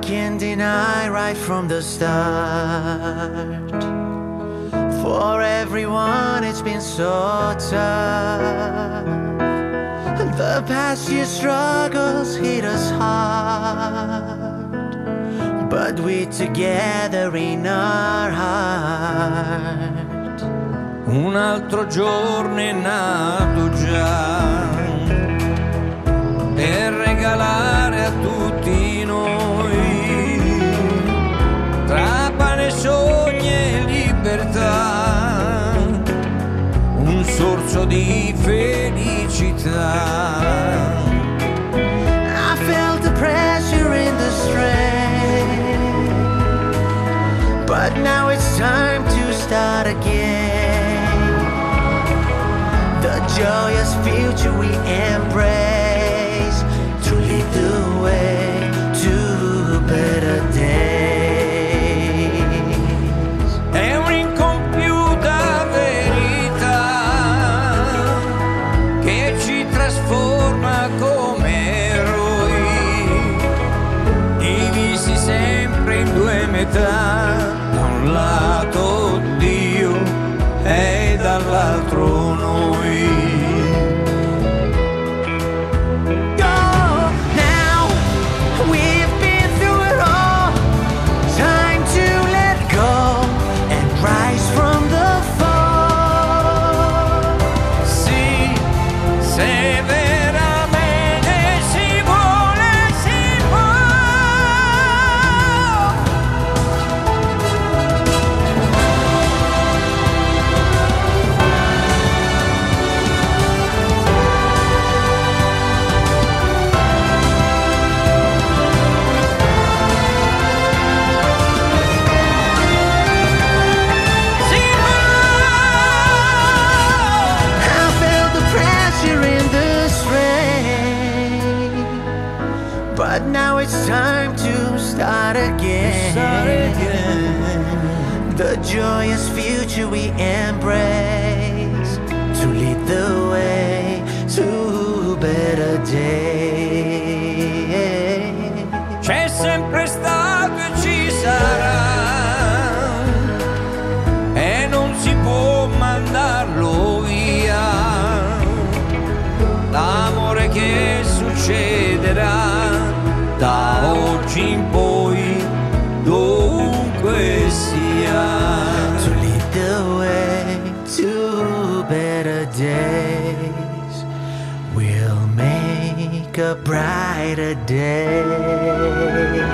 can't deny right from the start. For everyone it's been so tough. The past year's struggles hit us hard, but we're together in our heart. Un altro giorno è nato già per regalare a tutti noi, tra pane, sogni e libertà, un sorso di felicità. I felt the pressure in the strain, but now it's time to start again. The joyous future we embrace, to lead the way to better days. È un'incompiuta verità che ci trasforma come eroi, divisi sempre in due metà, da un lato Dio e dall'altro noi. But now it's time to start again. The joyous future we embrace, to lead the way to better days. C'è sempre stato e ci sarà, e non si può mandarlo via, l'amore che succederà da oggi in poi, dovunque sia. To lead the way to better days, we'll make a brighter day.